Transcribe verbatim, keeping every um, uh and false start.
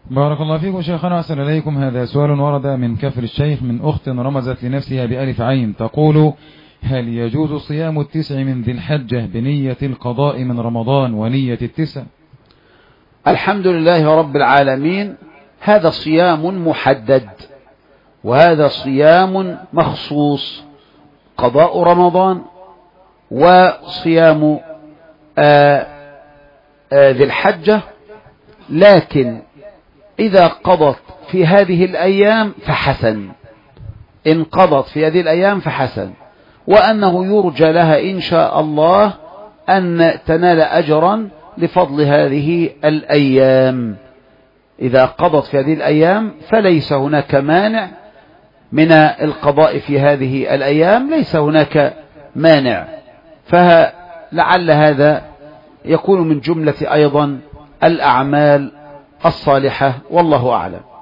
بارك الله فيكم شيخنا وأحسن إليكم. هذا سؤال ورد من كفر الشيخ من أخت رمزت لنفسها بألف عين، تقول: هل يجوز صيام التسع من ذي الحجة بنية القضاء من رمضان ونية التسع؟ الحمد لله رب العالمين، هذا صيام محدد، وهذا صيام مخصوص، قضاء رمضان وصيام آآ آآ ذي الحجة. لكن إذا قضت في هذه الأيام فحسن، إن قضت في هذه الأيام فحسن، وأنه يرجى لها إن شاء الله أن تنال أجرا لفضل هذه الأيام. إذا قضت في هذه الأيام فليس هناك مانع من القضاء في هذه الأيام، ليس هناك مانع، فلعل هذا يكون من جملة أيضا الأعمال الصالحة، والله أعلم.